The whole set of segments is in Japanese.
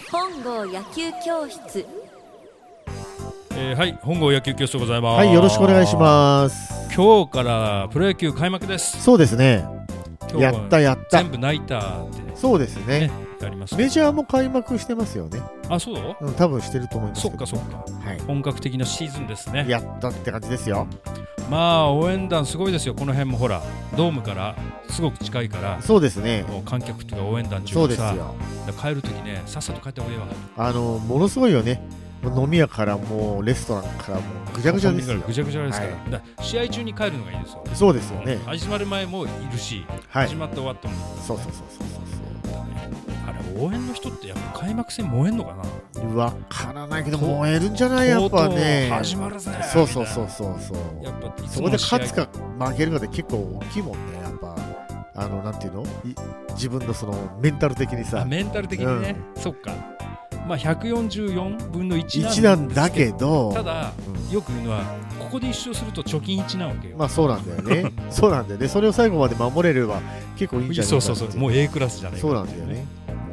本郷野球教室。 はい、本郷野球教室でございます。 はい、よろしくお願いします。 今日からプロ野球開幕です。 そうですね。やった全部ナイターで、 そうですね。 やります。 メジャーも開幕してますよね。 あ、そう？ 多分してると思いますけど。 そっか、 はい、 本格的なシーズンですね。 やったって感じですよ。 まあ応援団すごいですよ。この辺もほらドームからすごく近いから。 そうですね。 観客とか応援団中そうですよ。 帰るときね、さっさと帰った方がいいわ。 ものすごいよね。飲み屋からもうレストランからもうぐちゃぐちゃですよ。 ぐちゃぐちゃですから。だから試合中に帰るのがいいですよ。 そうですよね。 始まる前もいるし、始まって終わってもいる。 そう。 あれ応援の人ってやっぱ開幕戦燃えんのかな。 わからないけど燃えるんじゃない、やっぱね。 始まるぜ。 そう。 やっぱそこで勝つか負けるかで結構大きいもんね。やっぱなんていうの、自分のそのメンタル的にさ。 メンタル的にね。そっか。まあ144分の1 なんだけど、 ただ、よく言うのはここで1勝すると貯金1なわけよ。 まあそうなんだよね。そうなんだよね。それを最後まで守れれば結構いいんじゃないかな。 そうもう A クラスじゃないか。 そうなんだよね。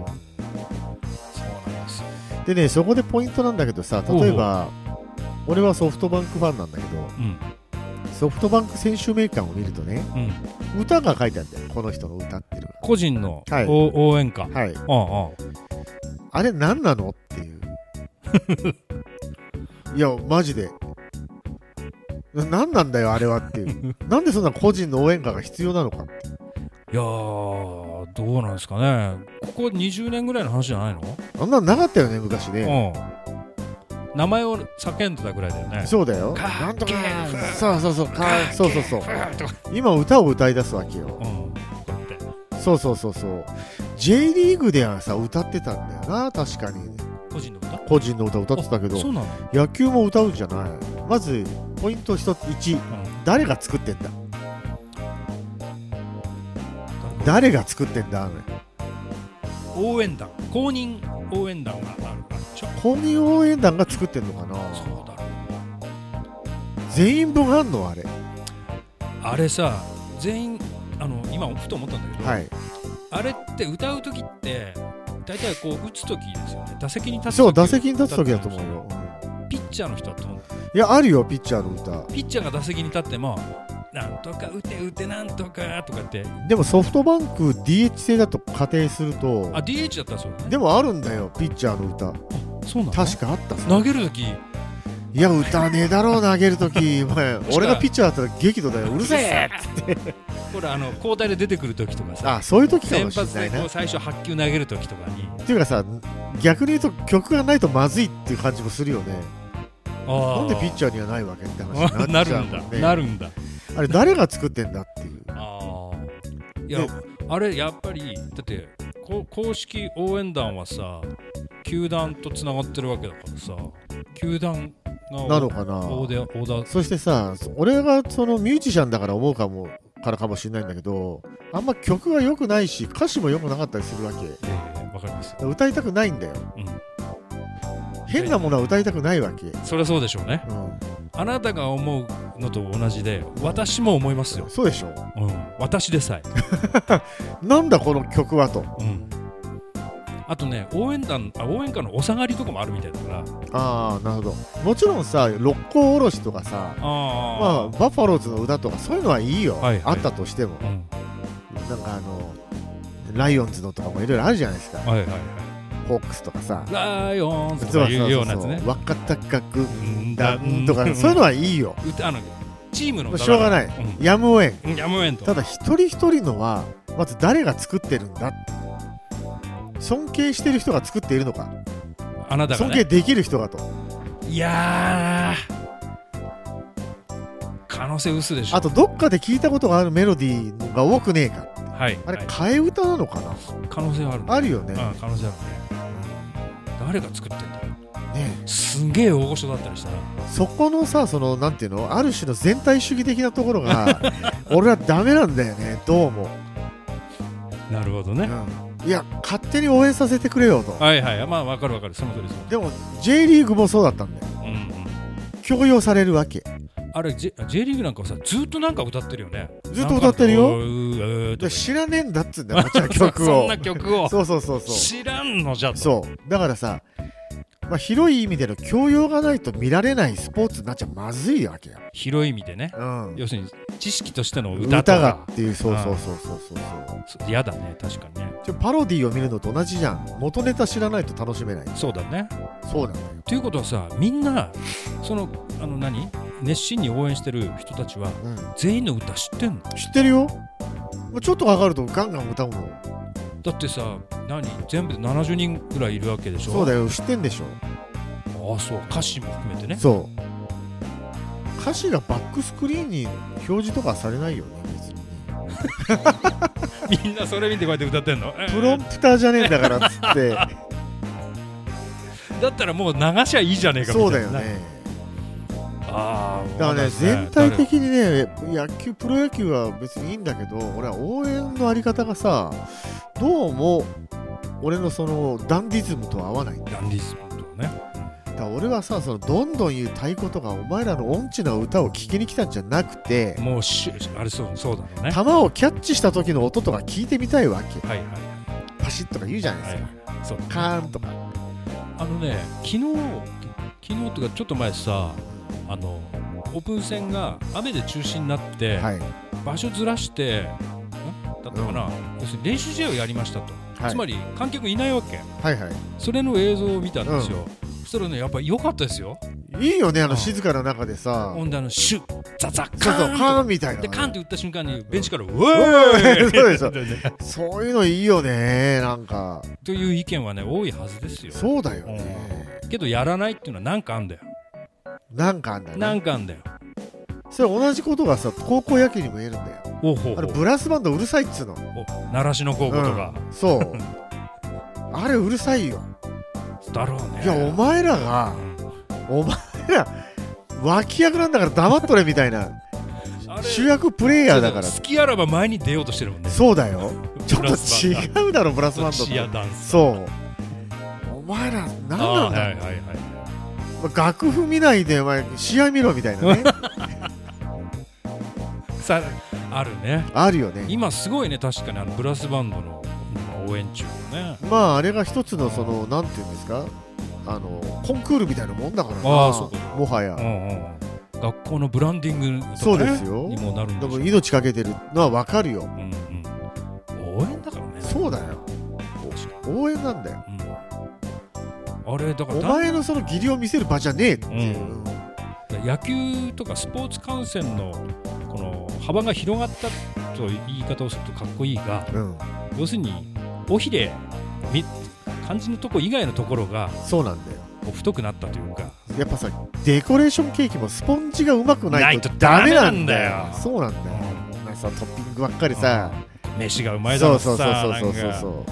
そうなんですよ。 でね、そこでポイントなんだけどさ、例えば俺はソフトバンクファンなんだけど、ソフトバンク選手名鑑を見るとね、歌が書いてあるんだよ。この人の歌ってる個人の応援歌。 はい。あれ何なのっていう。いやマジで何なんだよあれはっていう。なんでそんな個人の応援歌が必要なのかって。 いやー、どうなんですかね。ここ20年ぐらいの話じゃないの？ あんなのなかったよね昔ね。 名前を叫んでたぐらいだよね。 そうだよ。なんとかそう今歌を歌い出すわけよ。そう。J リーグではさ歌ってたんだよな。確かに個人の歌歌ってたけど、野球も歌うんじゃない。まずポイント1、誰が作ってんだ。誰が作ってんだ。 応援団、公認応援団があるから。 公認応援団が作ってんのかな。 そうだろう。 全員分あんのあれさ、全員今ふと思ったんだけど、あれって歌う時って大体こう打つ時ですよね。打席に立つ時。 そう、打席に立つ時だと思うよ。 ピッチャーの人はどう？ いや、あるよピッチャーの歌。 ピッチャーが打席に立ってもなんとか打てなんとかとかって。 でもソフトバンク DH 制だと仮定すると、 DH だったらそうだね。 でもあるんだよピッチャーの歌。 そうなの？ 確かあった投げる時。 いや歌わねえだろう投げるとき。俺がピッチャーだったら激怒だよ。うるせえって。 これ交代で出てくるときとかさ。 そういうときかもしれないな。 先発でこう最初8球投げるときとかに。 っていうかさ、逆に言うと曲がないとまずいっていう感じもするよね。なんでピッチャーにはないわけって話になっちゃうもんね。 なるんだ。 あれ誰が作ってんだっていう。 いやあれやっぱりだって公式応援団はさ、球団とつながってるわけだからさ、球団なのかな。 オーダー。そしてさ、俺がそのミュージシャンだから思うからかもしれないんだけど、あんま曲が良くないし歌詞も良くなかったりするわけ。 わかります。 歌いたくないんだよ。変なものは歌いたくないわけ。 そりゃそうでしょうね。あなたが思うのと同じで私も思いますよ。 そうでしょ。 私でさえ。 なんだこの曲はと。 あとね、応援歌のお下がりとかもあるみたいだから。 なるほど。もちろんさ、六甲おろしとかさ、バファローズの歌とかそういうのはいいよ。あったとしても。なんかライオンズのとかもいろいろあるじゃないですか。ホークスとかさ、 ライオンズとかいうようなやつね。 若高くんだんとかそういうのはいいよ。 チームのしょうがない。やむをえん。ただ一人一人のはまず誰が作ってるんだって。尊敬してる人が作っているのか。 あなたがね。 尊敬できる人がと。 いや可能性薄でしょ。 あとどっかで聞いたことがあるメロディーが多くねえか。あれ替え歌なのかな。 可能性はある。 あるよね。 可能性あるね。誰が作ってんだろうね。すげえ大御所だったりしたら。 そこのさ、そのなんていうの、ある種の全体主義的なところが俺はダメなんだよね。どうも。 なるほどね。 いや勝手に応援させてくれよと。 まあ分かるその通りです。 でも J リーグもそうだったんだよ。強要されるわけ。 あれ J リーグなんかはさずっとなんか歌ってるよね。 ずっと歌ってるよ。 で知らねえんだっつうんだよ、曲を。 そんな曲をそう知らんのじゃと。 そうだからさ、まあ、広い意味での教養がないと見られないスポーツになっちゃまずいわけよ。 広い意味でね、要するに知識としての歌とがかっていう、そう嫌だね、確かにね。 パロディを見るのと同じじゃん。元ネタ知らないと楽しめない。 そうだね。 そうなんだよ。 ということはさ、みんなその熱心に応援してる人たちは、全員の歌知ってんの？ 知ってるよ。ちょっとかかるとガンガン歌うもん。 だってさ、全部で70人ぐらいいるわけでしょ。 そうだよ、知ってんでしょ。 ああ、そう、歌詞も含めてね。 そう歌詞がバックスクリーンに表示とかされないよね、 別に。みんなそれ見てこうやって歌ってんの？ プロンプターじゃねえんだからっつってだったらもう流しゃいいじゃねえかみたいな。 そうだよね。 ああ、 だからね、全体的にね、プロ野球は別にいいんだけど、俺は応援のあり方がさ、どうも俺のそのダンディズムと合わない。 ダンディズムとね。 だから俺はさ、そのどんどん言う太鼓とかお前らの音痴な歌を聴きに来たんじゃなくて、 もうあれそうだろうね。 球をキャッチした時の音とか聞いてみたいわけ。 はいはい。 パシッとか言うじゃないですか。 そうカーンとか。 昨日とかちょっと前さ、オープン戦が雨で中止になって、場所ずらしてだったかな、要するに練習試合をやりましたと、つまり観客いないわけ、それの映像を見たんですよ。そしたらね、やっぱり良かったですよ。 いいよね、静かな中でさ、 ほんでシュッザザッカーンみたいなで、カーンって打った瞬間にベンチからウェーイそういうのいいよね、なんかという意見はね、多いはずですよ。 そうだよね。 けどやらないっていうのはなんかあんだよ。 なんかあんだよ。 なんかあんだよ。 それ同じことがさ、高校野球にも言えるんだよ。あれブラスバンドうるさいっつうの。 習志野高校とか。 そう。あれうるさいよ。 だろうね。 いや、お前ら脇役なんだから黙っとれみたいな。主役プレイヤーだから。 好きあらば前に出ようとしてるもんね。 そうだよ。ちょっと違うだろ、ブラスバンドと。そう。お前ら何なんだろう。楽譜見ないでお前試合見ろみたいなね。 さあるね。 あるよね。 今すごいね、確かにブラスバンドの応援中ね。 まああれが一つのそのなんていうんですか、コンクールみたいなもんだからな。もはや。 学校のブランディングとか、ね、にもなるんでしょ。 でも命かけてるのはわかるよ。 応援だからね。 そうだよ。応援なんだよ。 あれだからお前のその義理を見せる場じゃねえっていう、 野球とかスポーツ観戦のこの幅が広がったという言い方をするとかっこいいが、要するに尾ひれ漢字のとこ以外のところがそうなんだよ、 太くなったというか、 やっぱさ、デコレーションケーキもスポンジがうまくないとダメなんだよ。そうなんだよ。なんかさ、トッピングばっかりさ、 飯がうまいだろうさ、なんとかなんか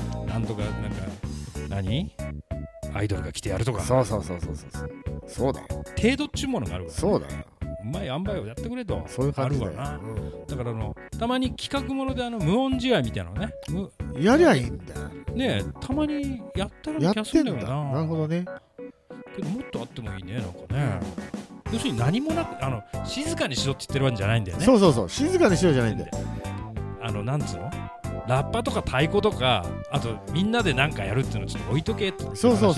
アイドルが来てやるとか、そうだよ。 程度っちゅうものがあるから、 そうだよ。 うまい塩梅をやってくれと、 そういう感じだよ。 あるわな。だからたまに企画もので無音試合みたいなのね、 やりゃいいんだよね。たまにやったら気がするんだよな。 なるほどね。 けどもっとあってもいいね、なんかね。要するに何もなく静かにしろって言ってるわけじゃないんだよね。 そう静かにしろじゃないんだよ。 なんつうの、ラッパとか太鼓とか、あとみんなで何かやるっていうのをちょっと置いとけって、 そうして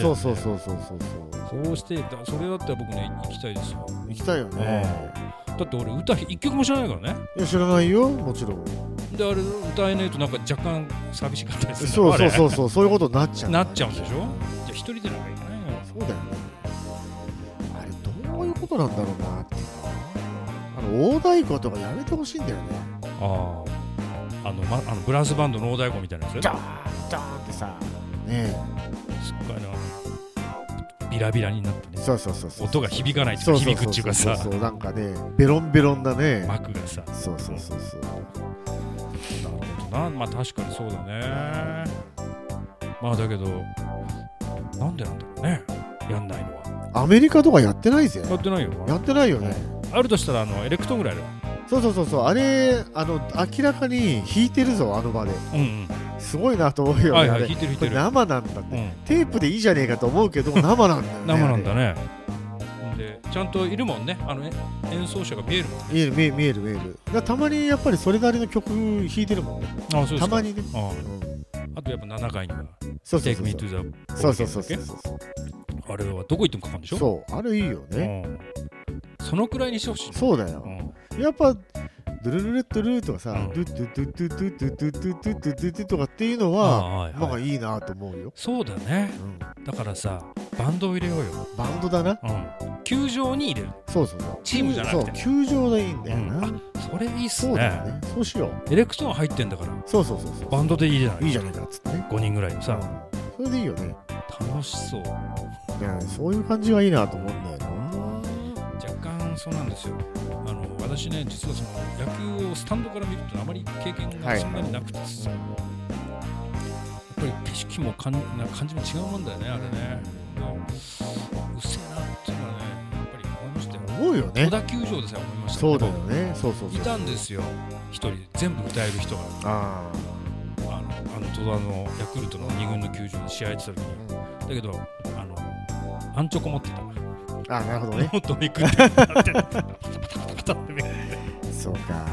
それだったら僕ね、行きたいですよ。 行きたいよね。 だって俺歌一曲も知らないからね。 いや、知らないよ、もちろん。 で、あれ歌えないとなんか若干寂しかったりする。 そういうことになっちゃう。 なっちゃうんでしょ。じゃあ一人でなんかいけないよ。 そうだよね。あれどういうことなんだろうなって。大太鼓とかやめてほしいんだよね。 ブラスバンドの大太鼓みたいなやつ。 ダーンダーンってさ、ね、 すっごいな、ビラビラになってね。音が響かないっていうか、響くっていうかさ、 なんかね、ベロンベロンだね、 幕がさ。なるほどな。まあ確かにそうだね。まあだけどなんでなんだろうね、やんないのは。 アメリカとかやってないぜ。 やってないよ。 やってないよね。 あるとしたらエレクトーンぐらいある。 そうあれ明らかに弾いてるぞ、あの場で。すごいなと思うよね。 弾いてる。 生なんだって。テープでいいじゃねえかと思うけど生なんだよね。 生なんだね。ででちゃんといるもんね、演奏者が見えるもんね。 見える。だたまにやっぱりそれなりの曲弾いてるもんね。 そうですか。 たまにね。 あとやっぱ7回には Take Me to the Ball Game だっけ。 あれはどこ行ってもかかるんでしょ。 そうあれいいよね。 そのくらいにしてほしい。 そうだよ。やっぱドゥルルルッドルーとかさ、ドゥッドゥッドゥッドゥッドゥッドゥッドゥッドゥッドゥッドゥッドゥとかっていうのはなんかいいなと思うよ。 そうだね。だからさ、バンドを入れようよ。 バンドだな。 球場に入れる。 そうチームじゃなくて球場でいいんだよな。 それいいっすね。 そうだよね。そうしよう。 エレクトーン入ってんだから。 そうバンドでいいじゃない。 いいじゃないかっつってね。 5人ぐらいのさ。 それでいいよね。 楽しそう。 そういう感じがいいなと思うんだよな。 若干そうなんですよ。私ね、実はその野球をスタンドから見るとあまり経験がそんなになくてさ、やっぱり景色も感じも違うもんだよね、あれね。うっせえなっていうのはね、やっぱり思いましたよ。 思うよね。 戸田球場でさえ思いました。 そうだよね。そういたんですよ、一人全部歌える人が。戸田のヤクルトの2軍の球場で試合やってた時に、だけどアンチョコ持ってた。 なるほどね。 もっとめくってそうか。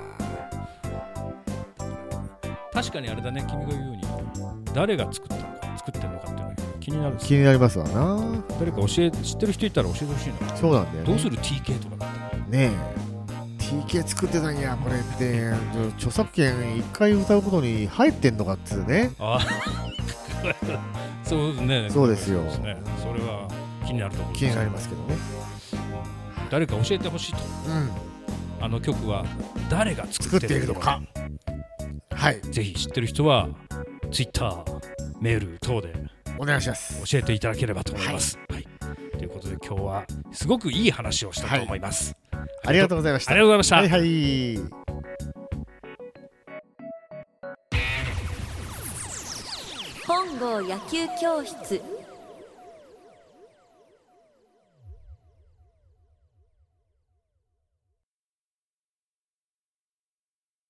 確かにあれだね、君が言うように誰が作ってるのかっていうのが気になる。 気になりますわな。 誰か知ってる人いたら教えてほしいな。 そうなんだよね。 どうする TK とかだったらねえ TK 作ってたんやこれって著作権1回歌うことに入ってんのかっつうね。 そうですね。 そうですよ。 それは気になるところです。 気になりますけどね。 誰か教えてほしいと。あの曲は誰が作っているのか。 はい。 ぜひ知ってる人は Twitter、メール等でお願いします。 教えていただければと思います。はい。ということで今日はすごくいい話をしたと思います。 ありがとうございました。 ありがとうございました。 はいはい。 本郷野球教室。